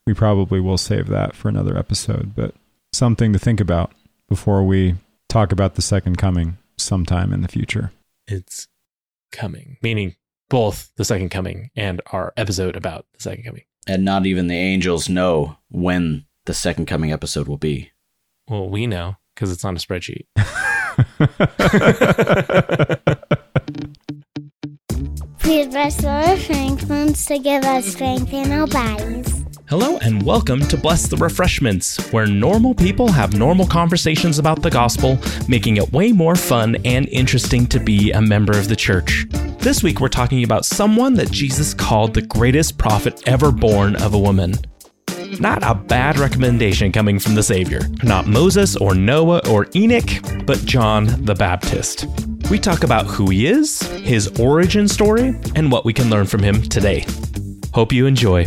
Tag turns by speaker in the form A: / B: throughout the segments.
A: we probably will save that for another episode, but something to think about before we talk about the second coming sometime in the future.
B: It's coming, meaning both the second coming and our episode about the second coming.
C: And not even the angels know when the second coming episode will be.
B: Well, we know because it's on a spreadsheet.
D: Please bless the refreshments to give us strength in our bodies.
B: Hello and welcome to Bless the Refreshments, where normal people have normal conversations about the gospel, making it way more fun and interesting to be a member of the church. This week we're talking about someone that Jesus called the greatest prophet ever born of a woman. Not a bad recommendation coming from the Savior. Not Moses or Noah or Enoch, but John the Baptist. We talk about who he is, his origin story, and what we can learn from him today. Hope you enjoy.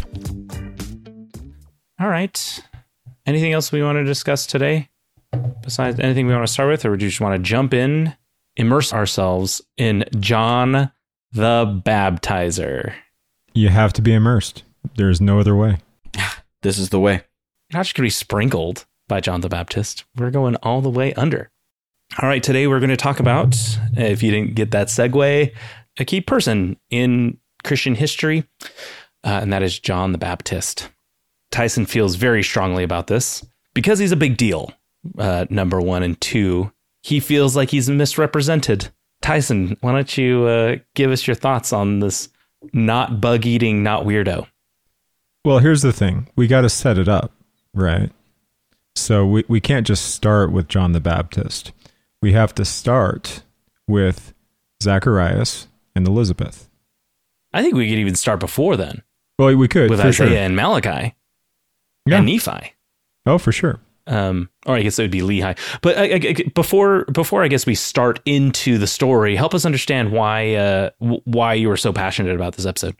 B: All right. Anything else we want to discuss today? Besides anything we want to start with, or do you just want to jump in, immerse ourselves in John the Baptizer?
A: You have to be immersed. There's no other way.
C: This is the way.
B: You're not just going to be sprinkled by John the Baptist. We're going all the way under. All right, today we're going to talk about, if you didn't get that segue, a key person in Christian history, and that is John the Baptist. Tyson feels very strongly about this because he's a big deal, number one, and two, he feels like he's misrepresented. Tyson, why don't you give us your thoughts on this not bug-eating, not weirdo?
A: Well, here's the thing. We got to set it up, right? So we can't just start with John the Baptist. We have to start with Zacharias and Elizabeth.
B: I think we could even start before then.
A: Well, we could.
B: With
A: for
B: Isaiah
A: sure.
B: and Malachi and Nephi.
A: Oh, for sure.
B: Or I guess it would be Lehi. But before I guess we start into the story, help us understand why you were so passionate about this episode.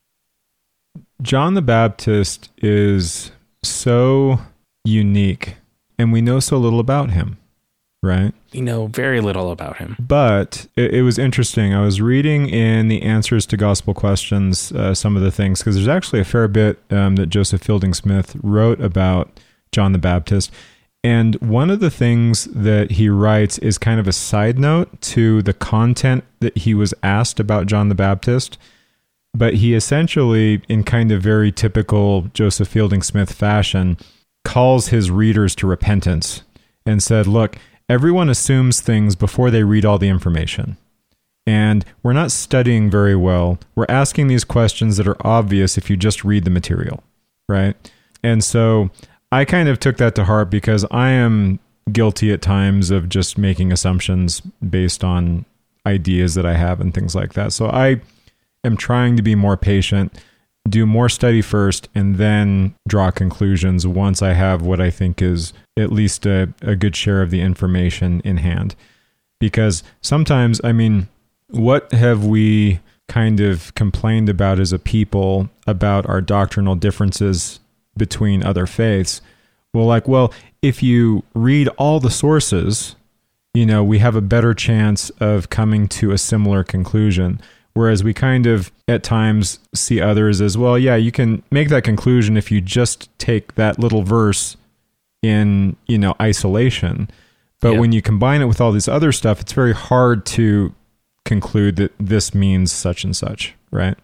A: John the Baptist is so unique, and we know so little about him, right?
B: We know very little about him.
A: But it was interesting. I was reading in the Answers to Gospel Questions some of the things, because there's actually a fair bit that Joseph Fielding Smith wrote about John the Baptist. And one of the things that he writes is kind of a side note to the content that he was asked about John the Baptist. But he essentially, in kind of very typical Joseph Fielding Smith fashion, calls his readers to repentance and said, look, everyone assumes things before they read all the information. And we're not studying very well. We're asking these questions that are obvious if you just read the material, right? And so I kind of took that to heart because I am guilty at times of just making assumptions based on ideas that I have and things like that. So I am trying to be more patient, do more study first, and then draw conclusions once I have what I think is at least a good share of the information in hand. Because sometimes, I mean, what have we kind of complained about as a people about our doctrinal differences between other faiths? Well, if you read all the sources, we have a better chance of coming to a similar conclusion. Whereas we kind of, at times, see others as, well, yeah, you can make that conclusion if you just take that little verse in, isolation. But when you combine it with all this other stuff, it's very hard to conclude that this means such and such, right?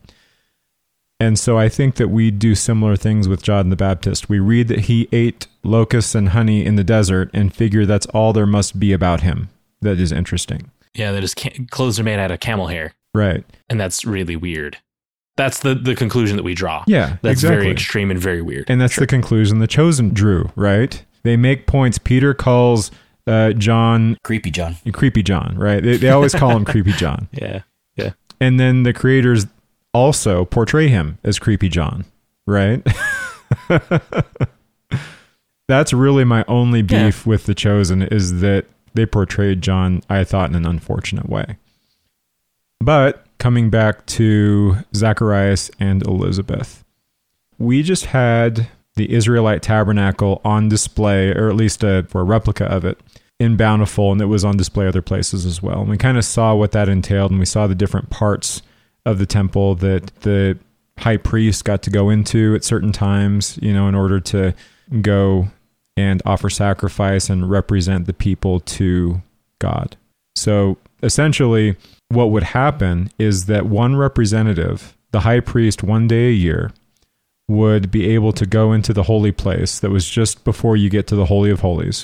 A: And so I think that we do similar things with John the Baptist. We read that he ate locusts and honey in the desert and figure that's all there must be about him that is interesting.
B: Yeah, that his clothes are made out of camel hair.
A: Right.
B: And that's really weird. That's the conclusion that we draw.
A: Yeah,
B: that's
A: exactly.
B: Very extreme and very weird.
A: And that's the conclusion the Chosen drew, right? They make points. Peter calls John...
C: Creepy John,
A: right? They always call him Creepy John.
B: Yeah.
A: And then the creators also portray him as Creepy John, right? That's really my only beef with the Chosen, is that they portrayed John, I thought, in an unfortunate way. But coming back to Zacharias and Elizabeth, we just had the Israelite tabernacle on display, or at least for a replica of it, in Bountiful, and it was on display other places as well. And we kind of saw what that entailed, and we saw the different parts of the temple that the high priest got to go into at certain times, in order to go and offer sacrifice and represent the people to God. So essentially, what would happen is that one representative, the high priest, one day a year, would be able to go into the holy place that was just before you get to the Holy of Holies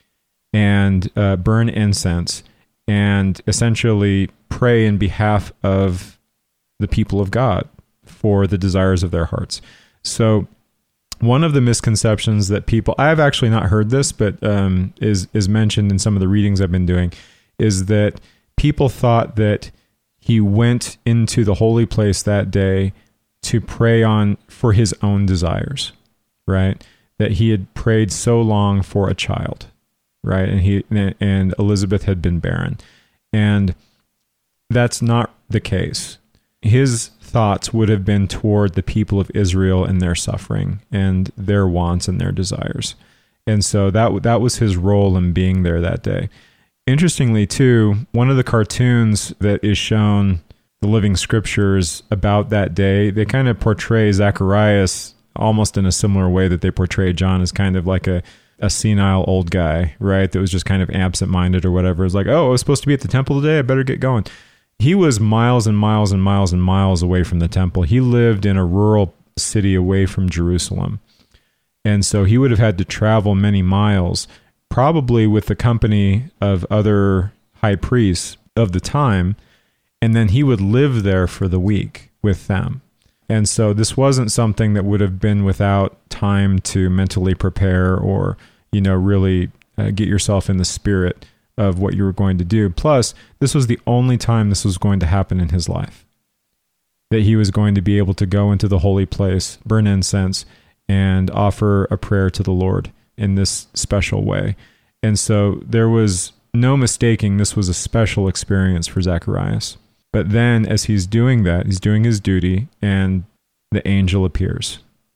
A: and burn incense and essentially pray in behalf of the people of God for the desires of their hearts. So one of the misconceptions that people, I've actually not heard this, but is mentioned in some of the readings I've been doing, is that people thought that he went into the holy place that day to pray for his own desires, right? That he had prayed so long for a child, right? And Elizabeth had been barren. And that's not the case. His thoughts would have been toward the people of Israel and their suffering and their wants and their desires. And so that was his role in being there that day. Interestingly, too, one of the cartoons that is shown, the Living Scriptures, about that day, they kind of portray Zacharias almost in a similar way that they portray John, as kind of like a senile old guy, right? That was just kind of absent-minded or whatever. It's like, oh, I was supposed to be at the temple today, I better get going. He was miles and miles and miles and miles away from the temple. He lived in a rural city away from Jerusalem. And so he would have had to travel many miles, probably with the company of other high priests of the time, and then he would live there for the week with them. And so this wasn't something that would have been without time to mentally prepare or, really get yourself in the spirit of what you were going to do. Plus, this was the only time this was going to happen in his life, that he was going to be able to go into the holy place, burn incense, and offer a prayer to the Lord in this special way. And so there was no mistaking this was a special experience for Zacharias. But then as he's doing that, he's doing his duty, and the angel appears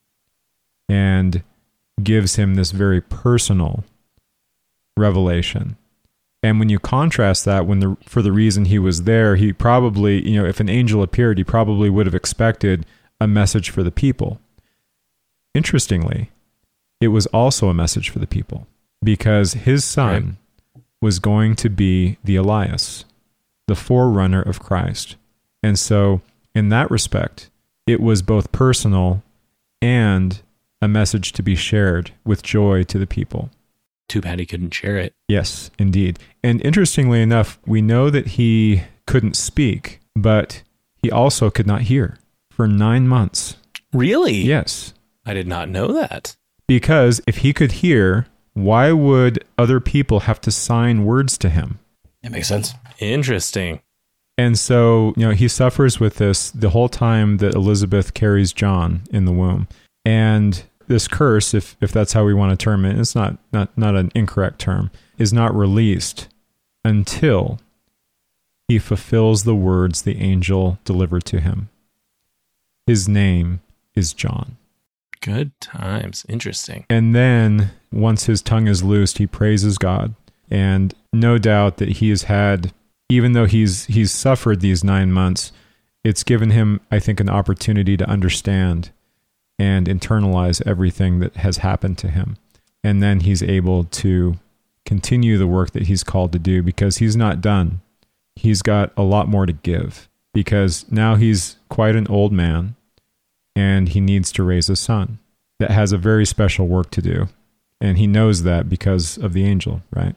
A: and gives him this very personal revelation. And when you contrast that, for the reason he was there, he probably, if an angel appeared, he probably would have expected a message for the people. Interestingly, it was also a message for the people, because his son was going to be the Elias, the forerunner of Christ. And so, in that respect, it was both personal and a message to be shared with joy to the people.
B: Too bad he couldn't share it.
A: Yes, indeed. And interestingly enough, we know that he couldn't speak, but he also could not hear for 9 months.
B: Really?
A: Yes.
B: I did not know that.
A: Because if he could hear, why would other people have to sign words to him?
C: It makes sense.
B: Interesting.
A: And so, he suffers with this the whole time that Elizabeth carries John in the womb. And this curse, if that's how we want to term it, it's not an incorrect term, is not released until he fulfills the words the angel delivered to him. His name is John.
B: Good times. Interesting.
A: And then once his tongue is loosed, he praises God. And no doubt that he has had, even though he's suffered these 9 months, it's given him, I think, an opportunity to understand and internalize everything that has happened to him. And then he's able to continue the work that he's called to do, because he's not done. He's got a lot more to give, because now he's quite an old man and he needs to raise a son that has a very special work to do. And he knows that because of the angel, right?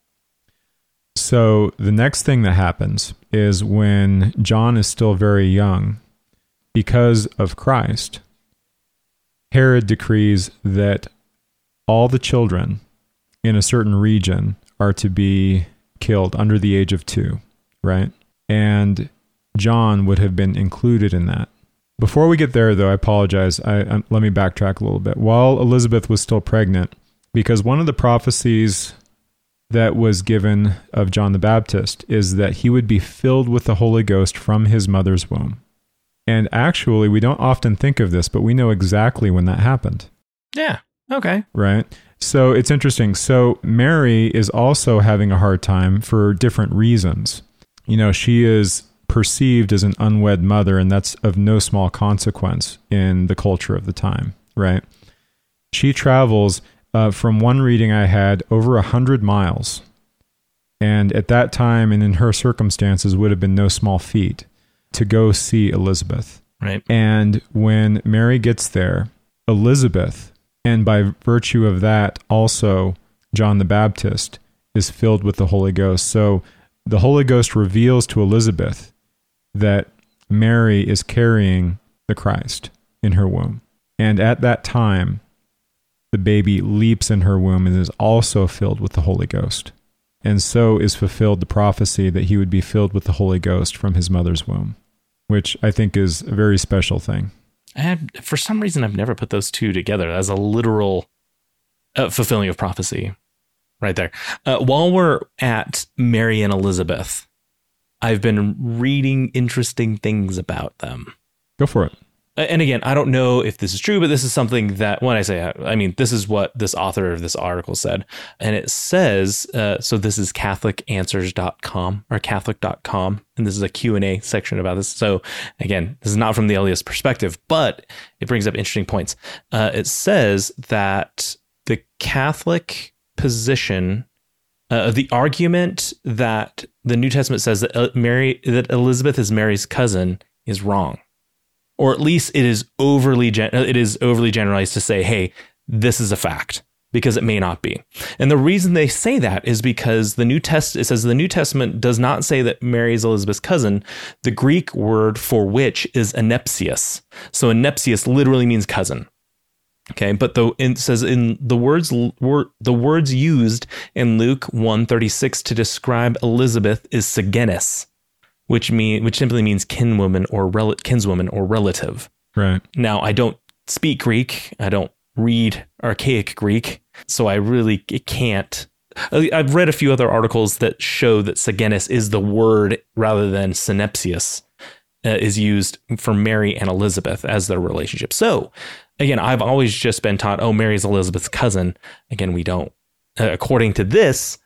A: So the next thing that happens is when John is still very young, because of Christ, Herod decrees that all the children in a certain region are to be killed under the age of 2, right? And John would have been included in that. Before we get there, though, I apologize. Let me backtrack a little bit. While Elizabeth was still pregnant, because one of the prophecies that was given of John the Baptist is that he would be filled with the Holy Ghost from his mother's womb. And actually, we don't often think of this, but we know exactly when that happened.
B: Yeah. Okay.
A: Right? So it's interesting. So Mary is also having a hard time for different reasons. She is perceived as an unwed mother, and that's of no small consequence in the culture of the time, right? She travels, from one reading I had, over 100 miles. And at that time, and in her circumstances, would have been no small feat to go see Elizabeth.
B: Right.
A: And when Mary gets there, Elizabeth, and by virtue of that, also John the Baptist, is filled with the Holy Ghost. So the Holy Ghost reveals to Elizabeth that Mary is carrying the Christ in her womb. And at that time, the baby leaps in her womb and is also filled with the Holy Ghost. And so is fulfilled the prophecy that he would be filled with the Holy Ghost from his mother's womb, which I think is a very special thing.
B: For some reason, I've never put those two together as a literal fulfilling of prophecy right there. While we're at Mary and Elizabeth, I've been reading interesting things about them.
A: Go for it.
B: And again, I don't know if this is true, but this is something that when I say, I mean, this is what this author of this article said. And it says, so this is catholicanswers.com or catholic.com. And this is a Q&A section about this. So again, this is not from the LDS perspective, but it brings up interesting points. It says that the Catholic position, the argument that the New Testament says that that Elizabeth is Mary's cousin is wrong. Or at least it is overly generalized to say, hey, this is a fact, because it may not be. And the reason they say that is because it says the New Testament does not say that Mary is Elizabeth's cousin. The Greek word for which is anepsius. So anepsius literally means cousin. Okay, but it says in the words used in Luke 1:36 to describe Elizabeth is soggenes, which simply means kinswoman or relative.
A: Right.
B: Now, I don't speak Greek. I don't read archaic Greek, so I really can't. I've read a few other articles that show that soggenes is the word rather than synepsius is used for Mary and Elizabeth as their relationship. So, again, I've always just been taught, oh, Mary's Elizabeth's cousin. Again, we don't. According to this,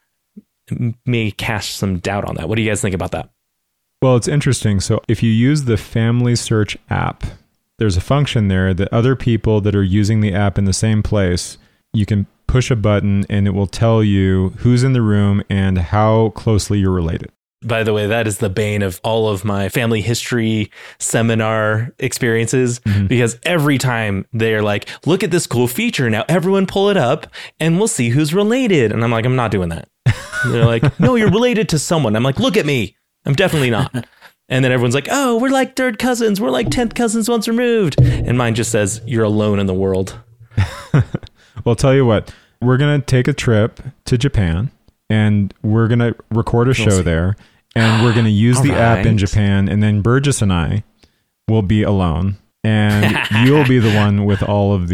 B: may cast some doubt on that. What do you guys think about that?
A: Well, it's interesting. So if you use the Family Search app, there's a function there that other people that are using the app in the same place, you can push a button and it will tell you who's in the room and how closely you're related.
B: By the way, that is the bane of all of my family history seminar experiences, because every time they're like, look at this cool feature. Now everyone pull it up and we'll see who's related. And I'm like, I'm not doing that. And they're like, no, you're related to someone. I'm like, look at me. I'm definitely not. And then everyone's like, oh, we're like third cousins. We're like 10th cousins once removed. And mine just says, you're alone in the world.
A: Well, I'll tell you what, we're going to take a trip to Japan and we're going to record a show there and we're going to use the app in Japan. And then Burgess and I will be alone and you'll be the one with all of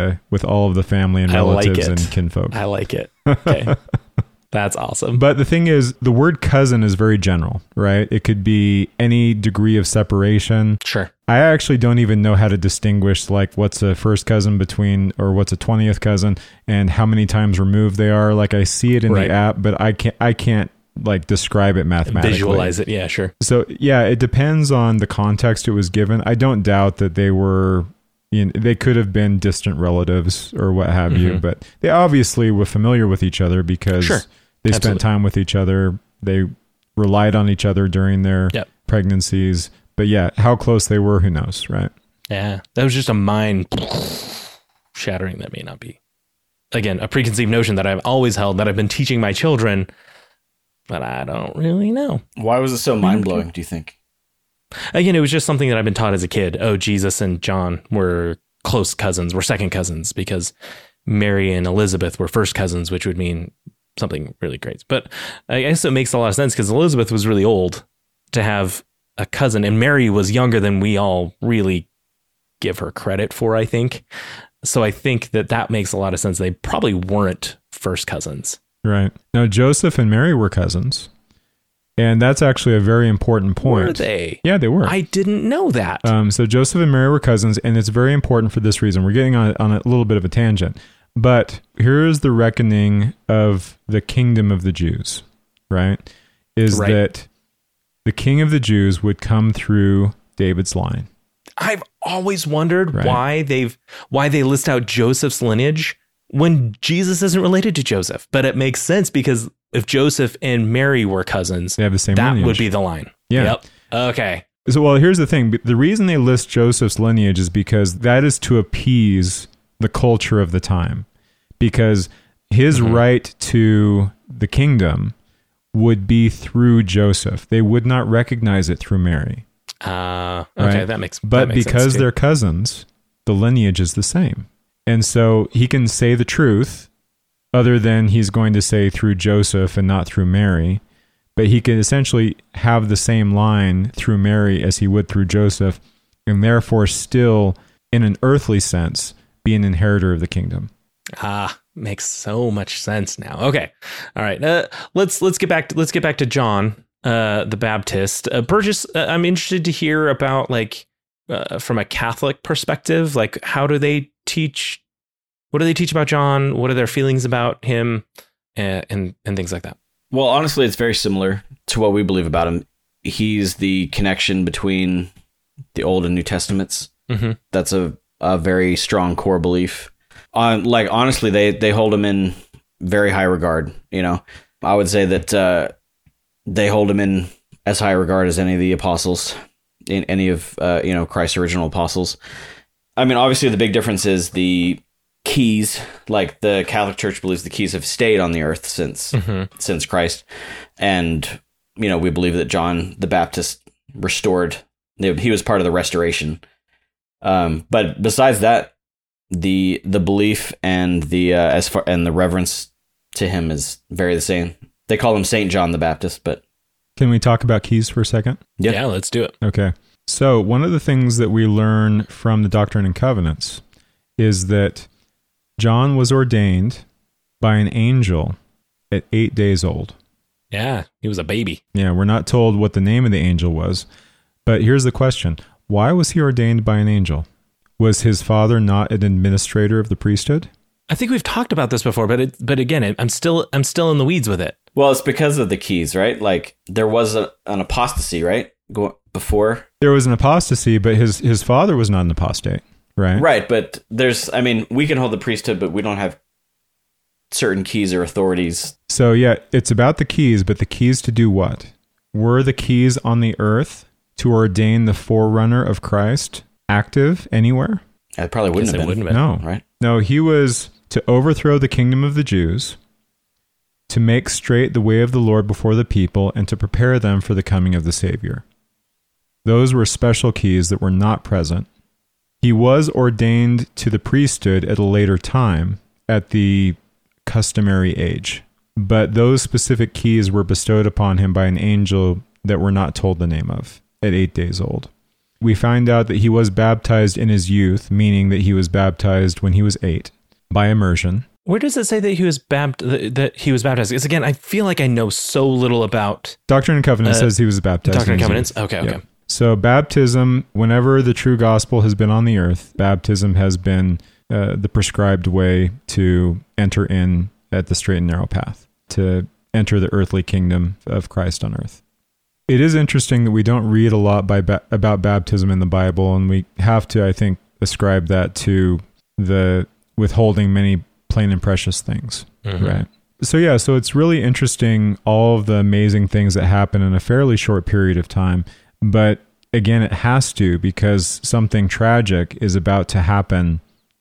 A: the family and relatives and kinfolk.
B: I like it. Okay. That's awesome.
A: But the thing is, the word cousin is very general, right? It could be any degree of separation.
B: Sure.
A: I actually don't even know how to distinguish like what's a first cousin or what's a 20th cousin and how many times removed they are. Like I see it in the app, but I can't like describe it mathematically.
B: Visualize it. Yeah, sure.
A: So yeah, it depends on the context it was given. I don't doubt that they were, they could have been distant relatives or what have you, but they obviously were familiar with each other because they spent time with each other. They relied on each other during their pregnancies. But yeah, how close they were, who knows, right?
B: Yeah, that was just a mind shattering that may not be. Again, a preconceived notion that I've always held, that I've been teaching my children, but I don't really know.
C: Why was it so mind-blowing, do you think?
B: Again, it was just something that I've been taught as a kid. Oh, Jesus and John were close cousins, were second cousins, because Mary and Elizabeth were first cousins, which would mean something really great. But I guess it makes a lot of sense because Elizabeth was really old to have a cousin, and Mary was younger than we all really give her credit for, I think. So I think that makes a lot of sense. They probably weren't first cousins.
A: Right. Now, Joseph and Mary were cousins. And that's actually a very important point.
B: Were they?
A: Yeah, they were.
B: I didn't know that.
A: So Joseph and Mary were cousins, and it's very important for this reason. We're getting on a little bit of a tangent. But here's the reckoning of the kingdom of the Jews, right? That the king of the Jews would come through David's line.
B: I've always wondered why they list out Joseph's lineage when Jesus isn't related to Joseph. But it makes sense because if Joseph and Mary were cousins,
A: They have the same
B: that
A: lineage.
B: would be the line.
A: Yeah.
B: Yep. Okay.
A: So, well, here's the thing. The reason they list Joseph's lineage is because that is to appease the culture of the time. Because his right to the kingdom would be through Joseph. They would not recognize it through Mary.
B: Okay,
A: Right?
B: that makes
A: But
B: that makes
A: because
B: sense too.
A: they're cousins, the lineage is the same. And so he can say the truth, other than he's going to say through Joseph and not through Mary. But he can essentially have the same line through Mary as he would through Joseph, and therefore still, in an earthly sense, be an inheritor of the kingdom.
B: Makes so much sense now. Okay, all right. Let's get back to John the Baptist. Burgess, I'm interested to hear about from a Catholic perspective, how do they teach? What do they teach about John? What are their feelings about him, and things like that?
C: Well, honestly, it's very similar to what we believe about him. He's the connection between the Old and New Testaments. Mm-hmm. That's a very strong core belief. Honestly, they hold him in very high regard. I would say that they hold him in as high regard as any of the apostles, in any of Christ's original apostles. I mean, obviously, the big difference is the keys. Like the Catholic Church believes the keys have stayed on the earth since Christ, and we believe that John the Baptist restored. He was part of the restoration. But besides that, the belief and the reverence to him is very the same. They call him Saint John the Baptist, but
A: Can we talk about keys for a second?
B: Yeah, let's do it.
A: Okay. So one of the things that we learn from the Doctrine and Covenants is that John was ordained by an angel at 8 days old.
B: Yeah, he was a baby.
A: Yeah, we're not told what the name of the angel was, but here's the question. Why was he ordained by an angel? Was his father not an administrator of the priesthood?
B: I think we've talked about this before, but again, I'm still in the weeds with it.
C: Well, it's because of the keys, right? Like there was an apostasy, right? Before
A: there was an apostasy, but his father was not an apostate, right?
C: Right, but we can hold the priesthood, but we don't have certain keys or authorities.
A: So yeah, it's about the keys, but the keys to do what? Were the keys on the earth to ordain the forerunner of Christ active anywhere?
C: It probably wouldn't have been.
A: No,
C: right?
A: No, he was to overthrow the kingdom of the Jews, to make straight the way of the Lord before the people, and to prepare them for the coming of the Savior. Those were special keys that were not present. He was ordained to the priesthood at a later time, at the customary age. But those specific keys were bestowed upon him by an angel that we're not told the name of at 8 days old. We find out that he was baptized in his youth, meaning that he was baptized when he was 8 by immersion.
B: Where does it say that he was baptized? Because again, I feel like I know so little about
A: Doctrine and Covenants says he was baptized.
B: Doctrine and
A: in his
B: Covenants.
A: youth.
B: Okay.
A: Yep. So baptism, whenever the true gospel has been on the earth, baptism has been the prescribed way to enter in at the straight and narrow path, to enter the earthly kingdom of Christ on earth. It is interesting that we don't read a lot about baptism in the Bible, and we have to, I think, ascribe that to the withholding many plain and precious things, right? So yeah, so it's really interesting, all of the amazing things that happen in a fairly short period of time. But again, it has to, because something tragic is about to happen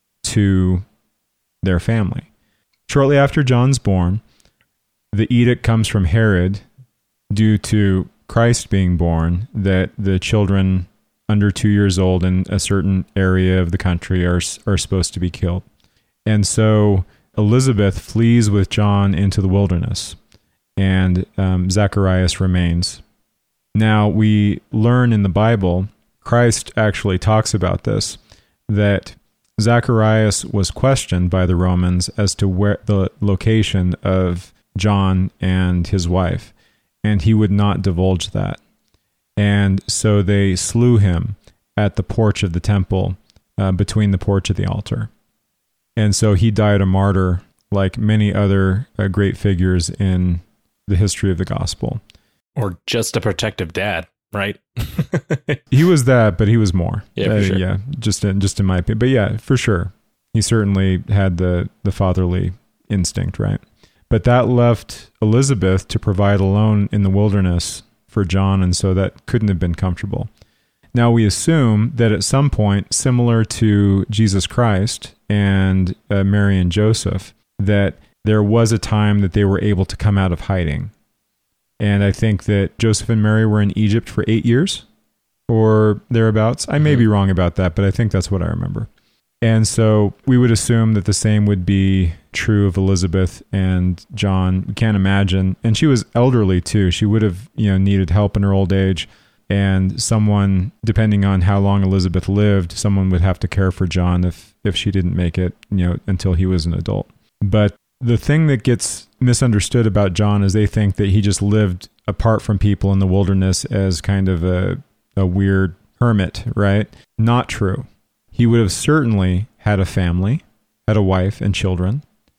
A: to their family. Shortly after John's born, the edict comes from Herod, due to Christ being born, that the children under 2 years old in a certain area of the country are supposed to be killed. And so Elizabeth flees with John into the wilderness, and Zacharias remains. Now, we learn in the Bible, Christ actually talks about this, that Zacharias was questioned by the Romans as to where the location of John and his wife, and he would not divulge that. And so they slew him at the porch of the temple, between the porch of the altar. And so he died a martyr, like many other great figures in the history of the gospel.
B: Or just a protective dad, right?
A: He was that, but he was more.
B: Yeah, for sure.
A: Yeah, just in my opinion. But yeah, for sure. He certainly had the fatherly instinct, right? But that left Elizabeth to provide alone in the wilderness for John, and so that couldn't have been comfortable. Now we assume that at some point, similar to Jesus Christ and Mary and Joseph, that there was a time that they were able to come out of hiding. And I think that Joseph and Mary were in Egypt for 8 years or thereabouts. I may be wrong about that, but I think that's what I remember. And so we would assume that the same would be true of Elizabeth and John. We can't imagine. And she was elderly too. She would have, needed help in her old age. And someone, depending on how long Elizabeth lived, someone would have to care for John if she didn't make it, until he was an adult. But the thing that gets misunderstood about John is they think that he just lived apart from people in the wilderness as kind of a weird hermit, right? Not true. He would have certainly had a family, had a wife and children,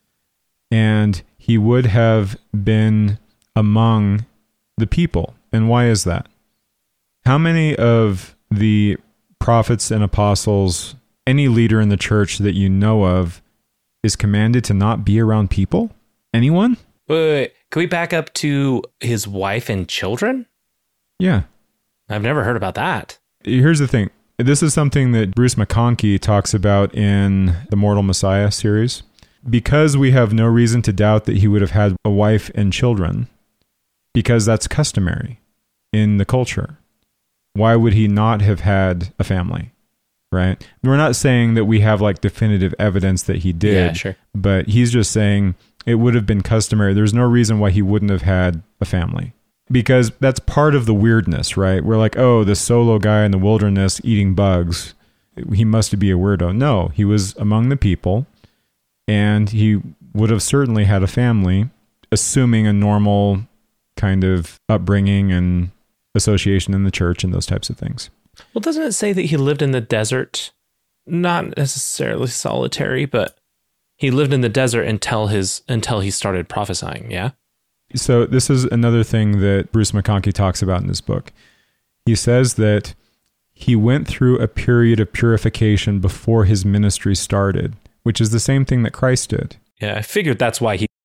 A: and he would have been among the people. And why is that? How many of the prophets and apostles, any leader in the church that you know of, is commanded to not be around people? Anyone?
B: Wait. Can we back up to his wife and children?
A: Yeah.
B: I've never heard about that.
A: Here's the thing. This is something that Bruce McConkie talks about in the Mortal Messiah series. Because we have no reason to doubt that he would have had a wife and children, because that's customary in the culture. Why would he not have had a family? Right? We're not saying that we have definitive evidence that he did,
B: yeah, sure.
A: But he's just saying it would have been customary. There's no reason why he wouldn't have had a family, because that's part of the weirdness, right? We're like, oh, the solo guy in the wilderness eating bugs, he must be a weirdo. No, he was among the people, and he would have certainly had a family, assuming a normal kind of upbringing and association in the church and those types of things.
B: Well, doesn't it say that he lived in the desert? Not necessarily solitary, but he lived in the desert until he started prophesying, yeah?
A: So this is another thing that Bruce McConkie talks about in his book. He says that he went through a period of purification before his ministry started, which is the same thing that Christ did.
B: Yeah, I figured that's why he...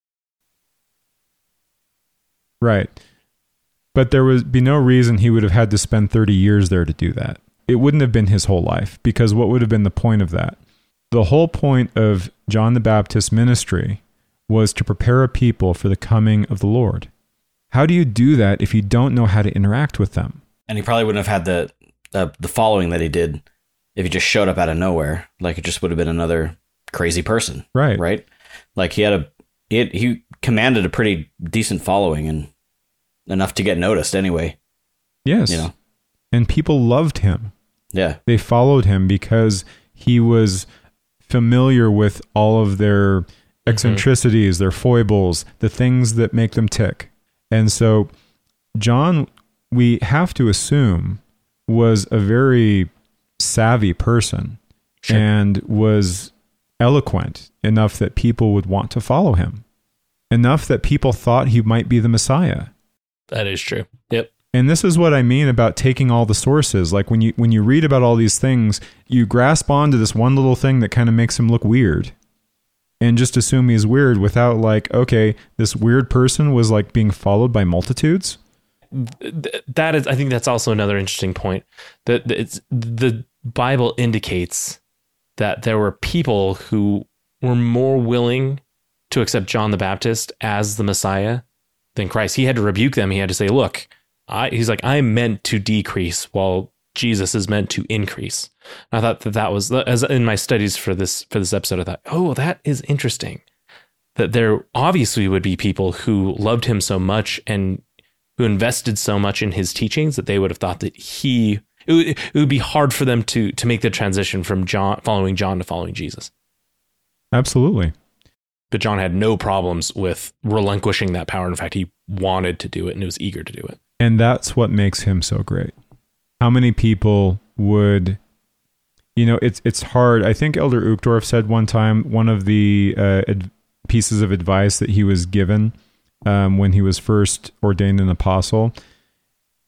A: Right. But there would be no reason he would have had to spend 30 years there to do that. It wouldn't have been his whole life, because what would have been the point of that? The whole point of John the Baptist's ministry was to prepare a people for the coming of the Lord. How do you do that if you don't know how to interact with them?
C: And he probably wouldn't have had the following that he did if he just showed up out of nowhere. It just would have been another crazy person. Right. Right? He commanded a pretty decent following, and enough to get noticed anyway.
A: Yes. And people loved him.
C: Yeah.
A: They followed him because he was familiar with all of their eccentricities, their foibles, the things that make them tick. And so John, we have to assume, was a very savvy person. Sure. And was eloquent enough that people would want to follow him. Enough that people thought he might be the Messiah.
B: That is true. Yep.
A: And this is what I mean about taking all the sources. When you read about all these things, you grasp onto this one little thing that kind of makes him look weird, and just assume he's weird without okay, this weird person was being followed by multitudes.
B: That is, I think that's also another interesting point. That the Bible indicates that there were people who were more willing to accept John the Baptist as the Messiah than Christ. He had to rebuke them. He had to say, look, I'm meant to decrease while Jesus is meant to increase. And I thought that was, as in my studies for this episode, I thought, oh, that is interesting. That there obviously would be people who loved him so much and who invested so much in his teachings that they would have thought that it would be hard for them to make the transition from following John to following Jesus.
A: Absolutely.
B: But John had no problems with relinquishing that power. In fact, he wanted to do it and he was eager to do it.
A: And that's what makes him so great. How many people would, it's hard. I think Elder Uchtdorf said one time, one of the pieces of advice that he was given when he was first ordained an apostle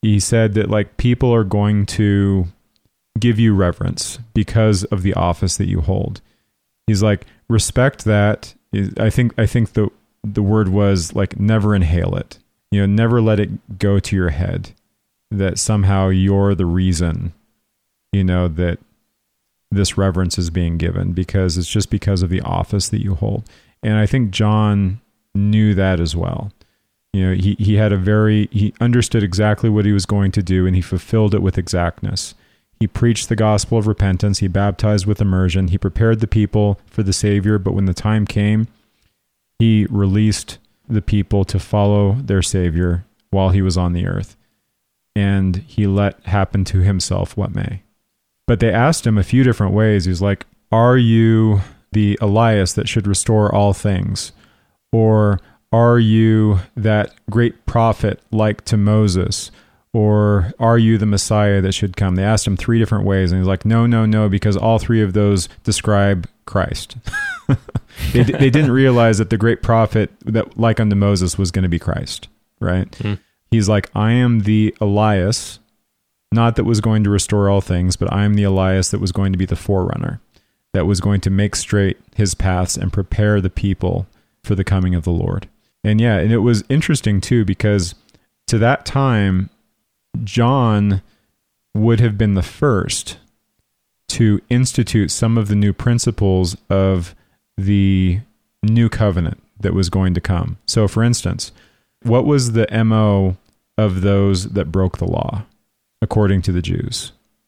A: he said that like people are going to give you reverence because of the office that you hold. He's like, respect that. I think the word was like, never inhale it. Never let it go to your head that somehow you're the reason, that this reverence is being given, because it's just because of the office that you hold. And I think John knew that as well. He understood exactly what he was going to do, and he fulfilled it with exactness. He preached the gospel of repentance. He baptized with immersion. He prepared the people for the Savior. But when the time came, he released the people to follow their Savior while he was on the earth. And he let happen to himself what may. But they asked him a few different ways. He was like, are you the Elias that should restore all things? Or are you that great prophet like to Moses? Or are you the Messiah that should come? They asked him 3 different ways. And he's like, no, because all 3 of those describe Christ. They didn't realize that the great prophet that like unto Moses was going to be Christ, right? Mm. He's like, I am the Elias, not that was going to restore all things, but I am the Elias that was going to be the forerunner, that was going to make straight his paths and prepare the people for the coming of the Lord. And it was interesting too, because to that time, John would have been the first to institute some of the new principles of the new covenant that was going to come. So, for instance, what was the MO of those that broke the law, according to the Jews?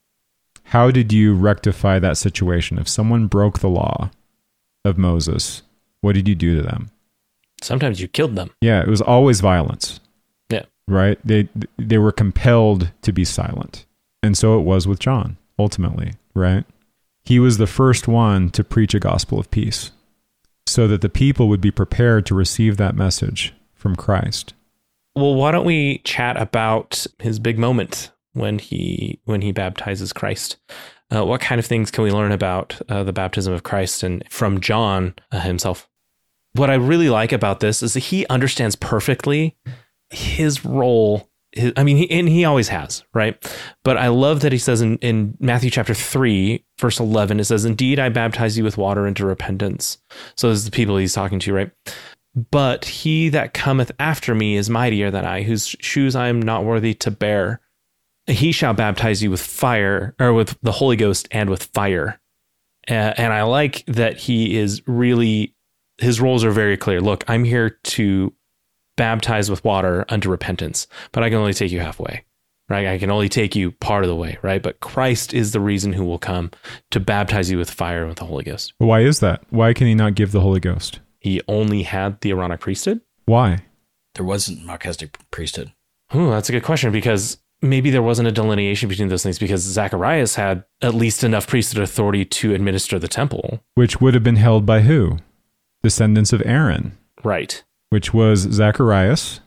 A: How did you rectify that situation? If someone broke the law of Moses, what did you do to them?
E: Sometimes you killed them.
A: Yeah, it was always violence.
E: Yeah.
A: Right? They were compelled to be silent. And so it was with John, ultimately, right? He was the first one to preach a gospel of peace so that the people would be prepared to receive that message from Christ.
E: Well, why don't we chat about his big moment when he baptizes Christ? What kind of things can we learn about the baptism of Christ and from John himself? What I really like about this is that he understands perfectly his role. He always has, right? But I love that he says in Matthew chapter 3, verse 11, it says, "Indeed, I baptize you with water into repentance." So this is the people he's talking to, right? "But he that cometh after me is mightier than I, whose shoes I am not worthy to bear. He shall baptize you with fire, or with the Holy Ghost and with fire." And I like that he is really, his roles are very clear. Look, I'm here to baptize with water unto repentance, but I can only take you halfway, right? I can only take you part of the way, right? But Christ is the reason who will come to baptize you with fire and with the Holy Ghost.
A: Why is that? Why can he not give the Holy Ghost?
E: He only had the Aaronic priesthood?
A: Why?
C: There wasn't Melchizedek priesthood.
E: That's a good question, because maybe there wasn't a delineation between those things, because Zacharias had at least enough priesthood authority to administer the temple.
A: Which would have been held by who? Descendants of Aaron.
E: Right. Which
A: was Zacharias,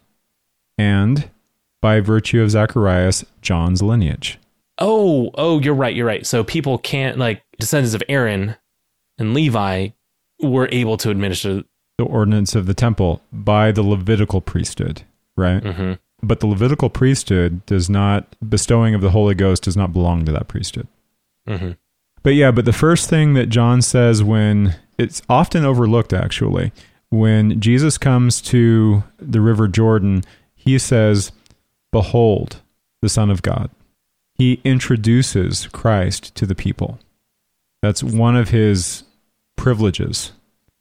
A: and by virtue of Zacharias, John's lineage.
E: Oh, you're right. So people can't, like, descendants of Aaron and Levi were able to administer
A: the ordinance of the temple by the Levitical priesthood, right?
E: Mm-hmm.
A: But the Levitical priesthood bestowing of the Holy Ghost does not belong to that priesthood.
E: Mm-hmm.
A: But the first thing that John says, when it's often overlooked actually, when Jesus comes to the River Jordan, he says, "Behold, the Son of God." He introduces Christ to the people. That's one of his privileges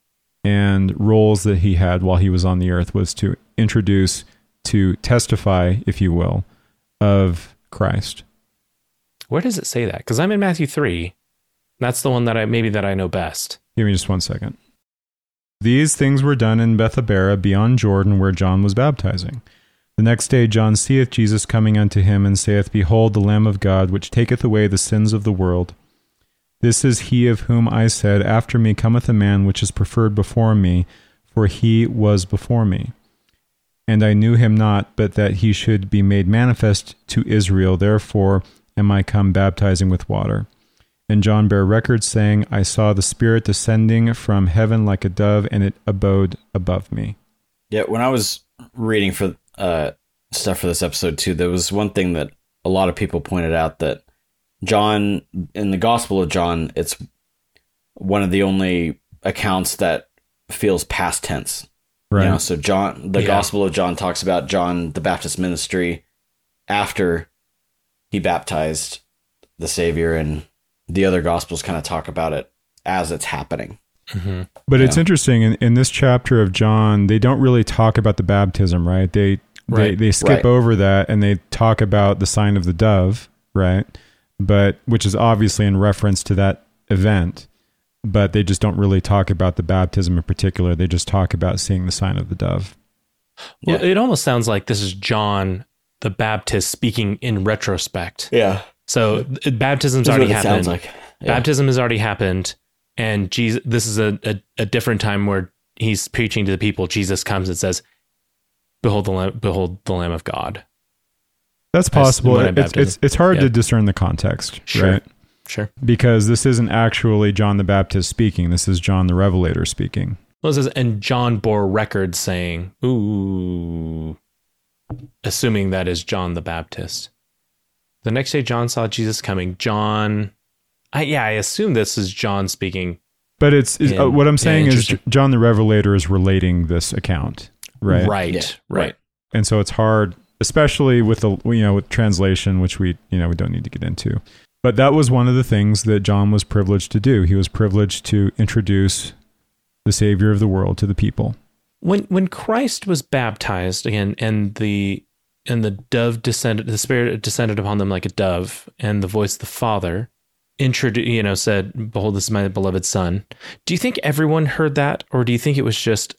A: and roles that he had while he was on the earth, was to introduce, to testify, if you will, of Christ.
E: Where does it say that? Because I'm in Matthew 3. That's the one that I know best.
A: Give me just one second. "These things were done in Bethabara beyond Jordan, where John was baptizing. The next day John seeth Jesus coming unto him, and saith, Behold, the Lamb of God, which taketh away the sins of the world. This is he of whom I said, After me cometh a man which is preferred before me, for he was before me. And I knew him not, but that he should be made manifest to Israel. Therefore am I come baptizing with water. And John bare record, saying, I saw the Spirit descending from heaven like a dove, and it abode above me."
C: Yeah, when I was reading for stuff for this episode too, there was one thing that a lot of people pointed out, that John, in the Gospel of John, it's one of the only accounts that feels past tense.
A: Right.
C: You know, so the Gospel of John talks about John the Baptist ministry after he baptized the Savior, and the other Gospels kind of talk about it as it's happening.
A: Mm-hmm. But it's interesting, in this chapter of John, they don't really talk about the baptism, right? They skip over that, and they talk about the sign of the dove, right? But which is obviously in reference to that event, but they just don't really talk about the baptism in particular. They just talk about seeing the sign of the dove.
E: Well, it almost sounds like this is John the Baptist speaking in retrospect.
C: Yeah.
E: So baptism's already happened.
C: Sounds like. Yeah.
E: Baptism has already happened, and Jesus. This is a different time where he's preaching to the people. Jesus comes and says, "Behold the Lamb of God."
A: That's possible. It's hard to discern the context, right?
E: Sure.
A: Because this isn't actually John the Baptist speaking. This is John the Revelator speaking.
E: Well, it says, and John bore record saying, ooh, assuming that is John the Baptist. The next day, John saw Jesus coming. I assume this is John speaking.
A: But what I'm saying is John the Revelator is relating this account, right?
E: Right.
A: And so it's hard, especially with with translation, which we don't need to get into. But that was one of the things that John was privileged to do. He was privileged to introduce the Savior of the world to the people.
E: When Christ was baptized again, and the dove descended, the Spirit descended upon them like a dove, and the voice of the Father said, "Behold, this is my beloved Son." Do you think everyone heard that, or do you think it was just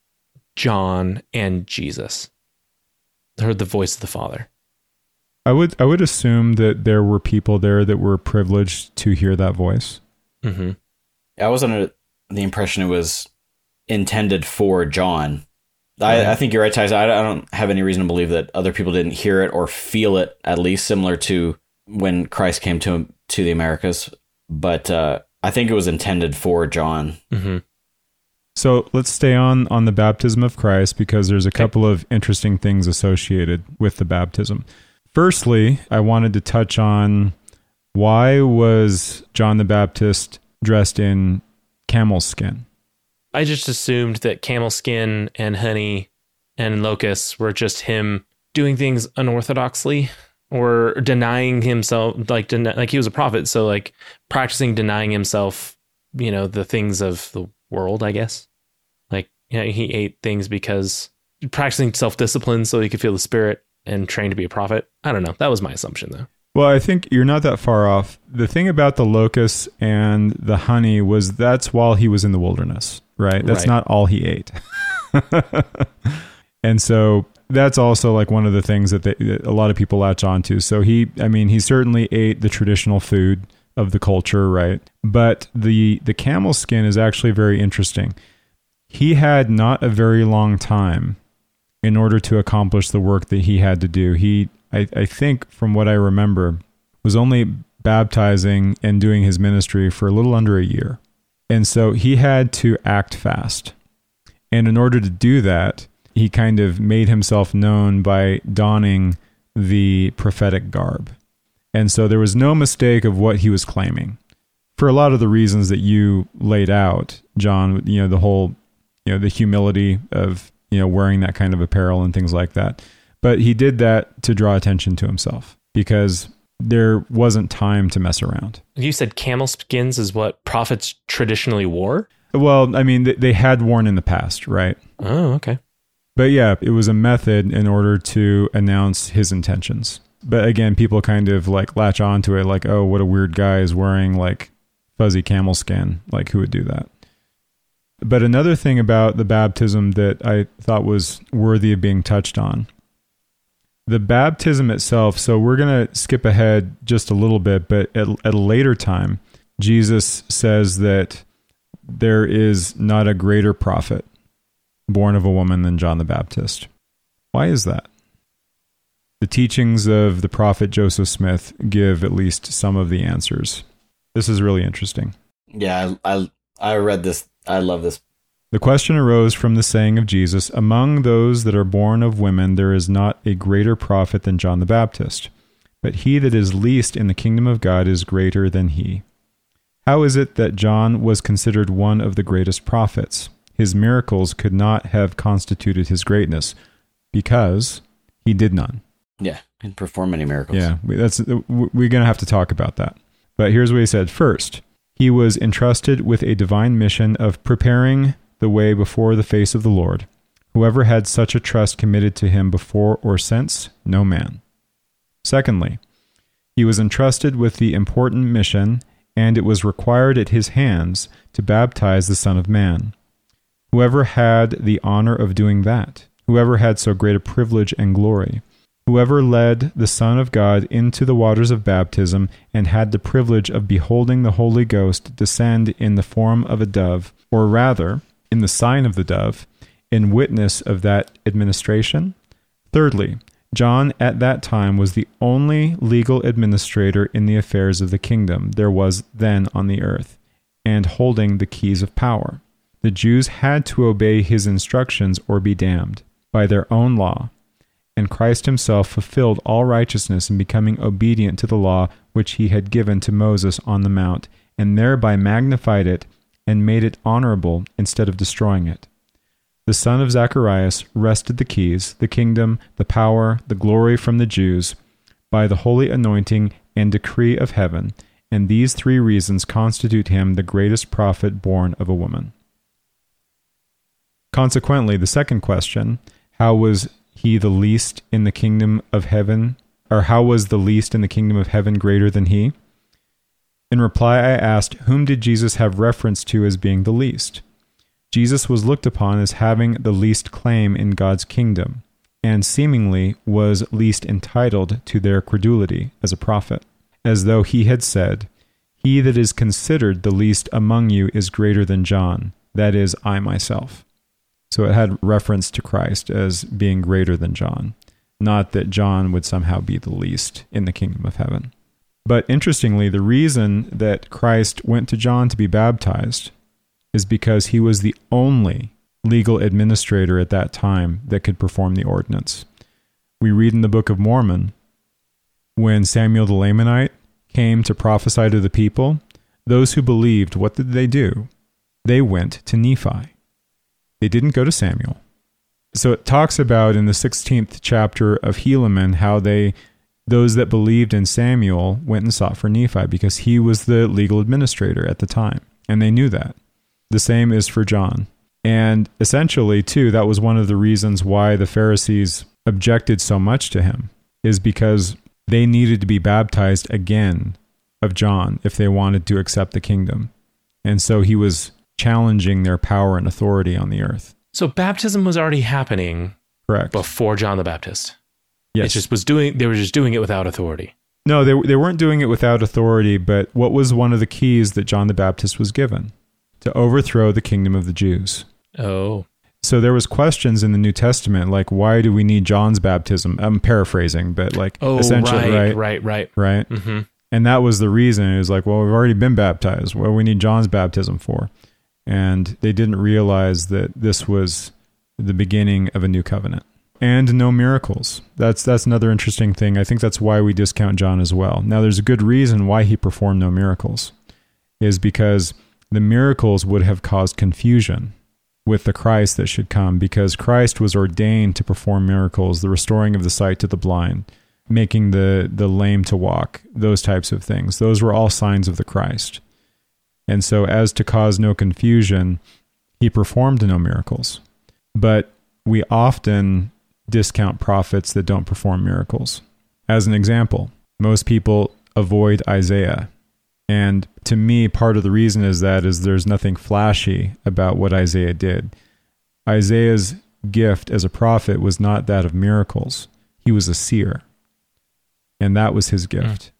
E: John and Jesus heard the voice of the Father?
A: I would assume that there were people there that were privileged to hear that voice.
E: Mm-hmm.
C: I was under the impression it was intended for John. I think you're right, Tyson. I don't have any reason to believe that other people didn't hear it or feel it, at least similar to when Christ came to the Americas. But I think it was intended for John.
E: Mm-hmm.
A: So let's stay on the baptism of Christ, because there's a couple of interesting things associated with the baptism. Firstly, I wanted to touch on, why was John the Baptist dressed in camel skin?
E: I just assumed that camel skin and honey and locusts were just him doing things unorthodoxly, or denying himself, like he was a prophet, so like practicing denying himself, the things of the world, I guess. Like, he ate things because practicing self-discipline so he could feel the Spirit and train to be a prophet. I don't know. That was my assumption, though.
A: Well, I think you're not that far off. The thing about the locusts and the honey was that's while he was in the wilderness, right? That's not all he ate. And so that's also like one of the things that a lot of people latch onto. So he certainly ate the traditional food of the culture, right? But the camel skin is actually very interesting. He had not a very long time in order to accomplish the work that he had to do. I think from what I remember, was only baptizing and doing his ministry for a little under a year. And so he had to act fast. And in order to do that, he kind of made himself known by donning the prophetic garb. And so there was no mistake of what he was claiming. For a lot of the reasons that you laid out, John, the whole, the humility of, wearing that kind of apparel and things like that. But he did that to draw attention to himself, because there wasn't time to mess around.
E: You said camel skins is what prophets traditionally wore?
A: Well, they had worn in the past, right?
E: Oh, okay.
A: But yeah, it was a method in order to announce his intentions. But again, people kind of like latch onto it like, oh, what a weird guy is wearing like fuzzy camel skin. Like, who would do that? But another thing about the baptism that I thought was worthy of being touched on, the baptism itself. So we're going to skip ahead just a little bit, but at a later time, Jesus says that there is not a greater prophet born of a woman than John the Baptist. Why is that? The teachings of the prophet Joseph Smith give at least some of the answers. This is really interesting.
C: Yeah, I read this. I love this
A: The question arose from the saying of Jesus, "Among those that are born of women, there is not a greater prophet than John the Baptist. But he that is least in the kingdom of God is greater than he." How is it that John was considered one of the greatest prophets? His miracles could not have constituted his greatness, because he did none.
C: Yeah, he didn't perform any miracles.
A: Yeah, we're going to have to talk about that. But here's what he said. First, he was entrusted with a divine mission of preparing the way before the face of the Lord. Whoever had such a trust committed to him before or since, no man. Secondly, he was entrusted with the important mission, and it was required at his hands to baptize the Son of Man. Whoever had the honor of doing that? Whoever had so great a privilege and glory? Whoever led the Son of God into the waters of baptism and had the privilege of beholding the Holy Ghost descend in the form of a dove, or rather, in the sign of the dove, in witness of that administration? Thirdly, John at that time was the only legal administrator in the affairs of the kingdom there was then on the earth, and holding the keys of power. The Jews had to obey his instructions or be damned by their own law, and Christ himself fulfilled all righteousness in becoming obedient to the law which he had given to Moses on the mount, and thereby magnified it and made it honorable instead of destroying it. The son of Zacharias wrested the keys, the kingdom, the power, the glory from the Jews by the holy anointing and decree of heaven, and these three reasons constitute him the greatest prophet born of a woman. Consequently, the second question, how was he the least in the kingdom of heaven, or how was the least in the kingdom of heaven greater than he? In reply, I asked, whom did Jesus have reference to as being the least? Jesus was looked upon as having the least claim in God's kingdom, and seemingly was least entitled to their credulity as a prophet, as though he had said, "He that is considered the least among you is greater than John, that is, I myself." So it had reference to Christ as being greater than John, not that John would somehow be the least in the kingdom of heaven. But interestingly, the reason that Christ went to John to be baptized is because he was the only legal administrator at that time that could perform the ordinance. We read in the Book of Mormon, when Samuel the Lamanite came to prophesy to the people, those who believed, what did they do? They went to Nephi. They didn't go to Samuel. So it talks about in the 16th chapter of Helaman how those that believed in Samuel went and sought for Nephi because he was the legal administrator at the time, and they knew that. The same is for John. And essentially, too, that was one of the reasons why the Pharisees objected so much to him, is because they needed to be baptized again of John if they wanted to accept the kingdom. And so he was challenging their power and authority on the earth.
E: So baptism was already happening,
A: correct,
E: before John the Baptist.
A: Yes.
E: They were just doing it without authority.
A: No, they weren't doing it without authority, but what was one of the keys that John the Baptist was given? To overthrow the kingdom of the Jews.
E: Oh.
A: So there was questions in the New Testament, like, why do we need John's baptism? I'm paraphrasing, but essentially, right?
E: Mm-hmm.
A: And that was the reason. It was like, well, we've already been baptized. What do we need John's baptism for? And they didn't realize that this was the beginning of a new covenant. And no miracles. That's another interesting thing. I think that's why we discount John as well. Now, there's a good reason why he performed no miracles, is because the miracles would have caused confusion with the Christ that should come, because Christ was ordained to perform miracles, the restoring of the sight to the blind, making the lame to walk, those types of things. Those were all signs of the Christ. And so as to cause no confusion, he performed no miracles. But we often discount prophets that don't perform miracles. As an example, most people avoid Isaiah. And to me, part of the reason is there's nothing flashy about what Isaiah did. Isaiah's gift as a prophet was not that of miracles. He was a seer. And that was his gift.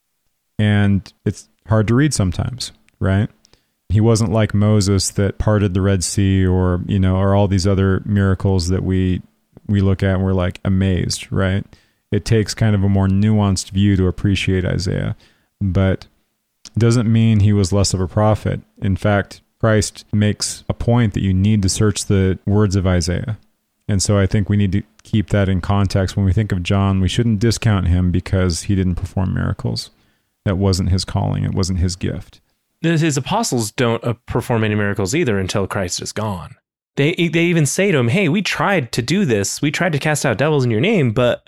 A: And it's hard to read sometimes, right? He wasn't like Moses that parted the Red Sea or all these other miracles that we look at and we're like amazed, right? It takes kind of a more nuanced view to appreciate Isaiah. But doesn't mean he was less of a prophet. In fact, Christ makes a point that you need to search the words of Isaiah. And so I think we need to keep that in context. When we think of John, we shouldn't discount him because he didn't perform miracles. That wasn't his calling. It wasn't his gift.
E: His apostles don't perform any miracles either until Christ is gone. They even say to him, hey, we tried to do this. We tried to cast out devils in your name, but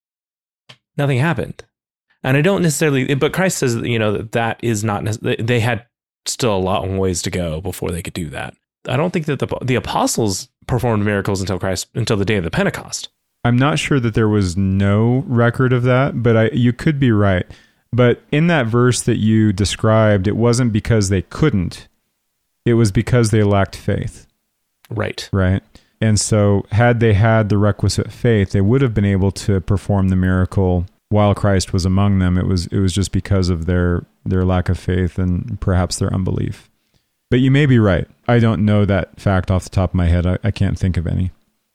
E: nothing happened. And I don't necessarily, but Christ says, that is not, they had still a long ways to go before they could do that. I don't think that the apostles performed miracles until the day of the Pentecost.
A: I'm not sure that there was no record of that, but you could be right. But in that verse that you described, it wasn't because they couldn't. It was because they lacked faith.
E: Right.
A: Right. And so had they had the requisite faith, they would have been able to perform the miracle while Christ was among them. It was just because of their lack of faith and perhaps their unbelief. But you may be right. I don't know that fact off the top of my head. I can't think of any.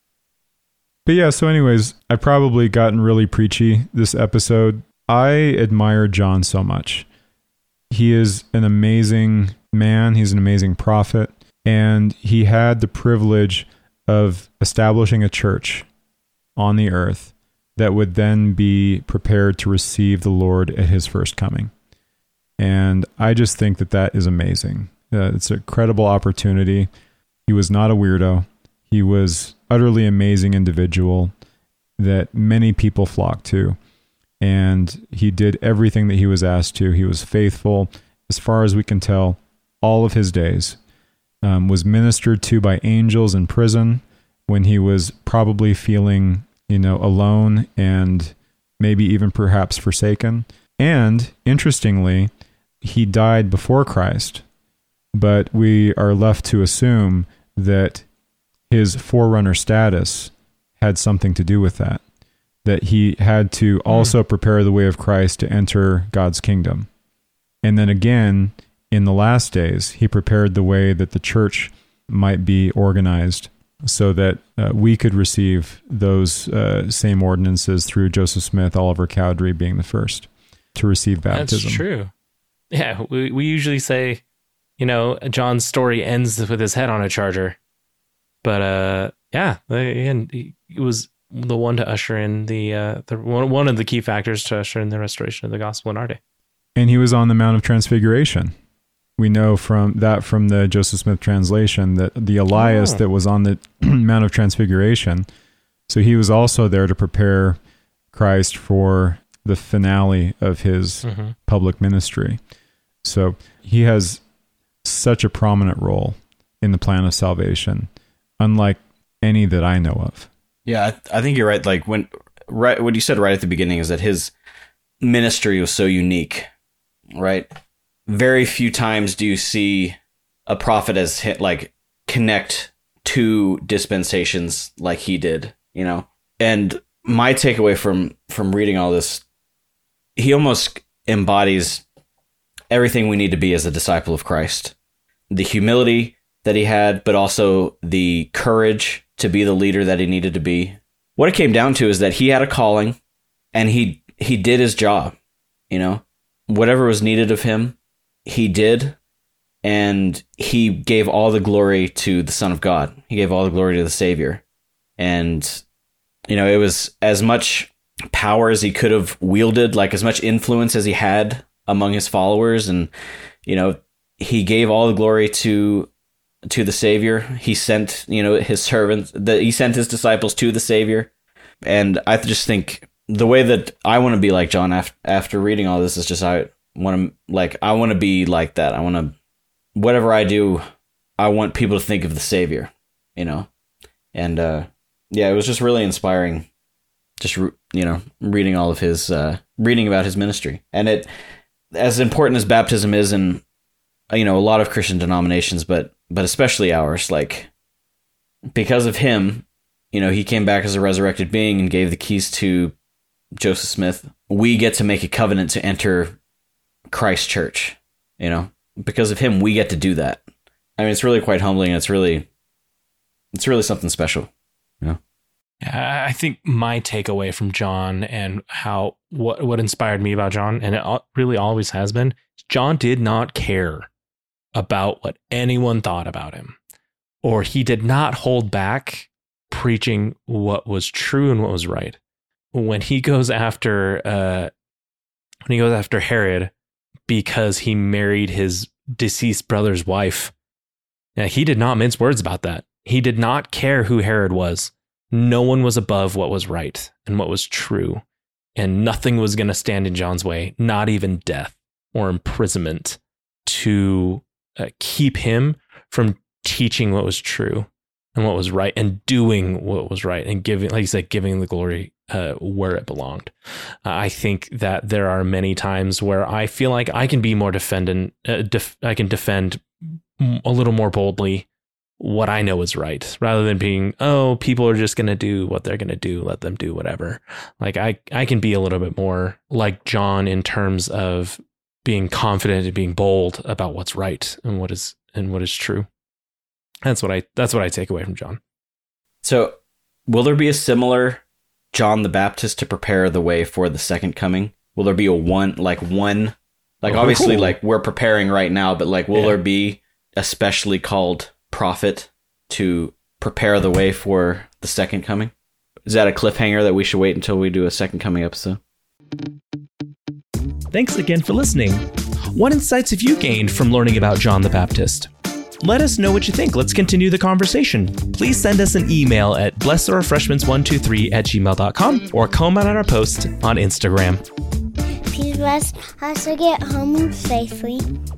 A: But yeah, so anyways, I've probably gotten really preachy this episode. I admire John so much. He is an amazing man. He's an amazing prophet. And he had the privilege of establishing a church on the earth that would then be prepared to receive the Lord at his first coming. And I just think that is amazing. It's a credible opportunity. He was not a weirdo. He was utterly amazing individual that many people flocked to. And he did everything that he was asked to. He was faithful, as far as we can tell, all of his days. Was ministered to by angels in prison when he was probably feeling, alone and maybe even perhaps forsaken. And interestingly, he died before Christ, but we are left to assume that his forerunner status had something to do with that. That he had to also prepare the way of Christ to enter God's kingdom. And then again, in the last days, he prepared the way that the church might be organized so that we could receive those same ordinances through Joseph Smith, Oliver Cowdery being the first to receive baptism.
E: That's true. Yeah, we usually say, John's story ends with his head on a charger. But and he was the one to usher in one of the key factors to usher in the restoration of the gospel in our day.
A: And he was on the Mount of Transfiguration. We know from the Joseph Smith translation that the Elias that was on the Mount of Transfiguration, so he was also there to prepare Christ for the finale of his public ministry. So he has such a prominent role in the plan of salvation, unlike any that I know of.
C: Yeah, I think you're right. Like what you said right at the beginning is that his ministry was so unique, right? Very few times do you see a prophet connect two dispensations like he did, And my takeaway from reading all this, he almost embodies everything we need to be as a disciple of Christ. The humility that he had, but also the courage to be the leader that he needed to be. What it came down to is that he had a calling and he did his job, whatever was needed of him, he did. And he gave all the glory to the Son of God. He gave all the glory to the Savior. And, it was as much power as he could have wielded, like as much influence as he had among his followers. And, he gave all the glory to the Savior. He sent, his servants, he sent his disciples to the Savior. And I just think the way that I want to be like John after reading all this is just, I want to be like that. Whatever I do, I want people to think of the Savior, And, it was just really inspiring, just, reading all of his, reading about his ministry. And it, as important as baptism is in, a lot of Christian denominations, but especially ours, because of him, he came back as a resurrected being and gave the keys to Joseph Smith. We get to make a covenant to enter Christ Church, because of him, we get to do that. I mean, it's really quite humbling. It's really something special,
E: Yeah, I think my takeaway from John and what inspired me about John, and it really always has been, John did not care about what anyone thought about him, or he did not hold back preaching what was true and what was right. When he goes after Herod because he married his deceased brother's wife, he did not mince words about that. He did not care who Herod was. No one was above what was right and what was true, and nothing was going to stand in John's way, not even death or imprisonment, to keep him from teaching what was true and what was right and doing what was right and giving, like you said, giving the glory where it belonged. I think that there are many times where I feel like I can be more I can defend a little more boldly what I know is right, rather than being, oh, people are just going to do what they're going to do, let them do whatever. Like I can be a little bit more like John in terms of being confident and being bold about what's right and what is true. That's what I take away from John. So,
C: will there be a similar John the Baptist to prepare the way for the second coming? Will there be obviously like we're preparing right now, but like will there be a specially called prophet to prepare the way for the second coming? Is that a cliffhanger that we should wait until we do a second coming episode?
B: Thanks again for listening. What insights have you gained from learning about John the Baptist? Let us know what you think. Let's continue the conversation. Please send us an email at blesstherefreshments123@gmail.com or comment on our post on Instagram.
D: Please bless us to get home safely.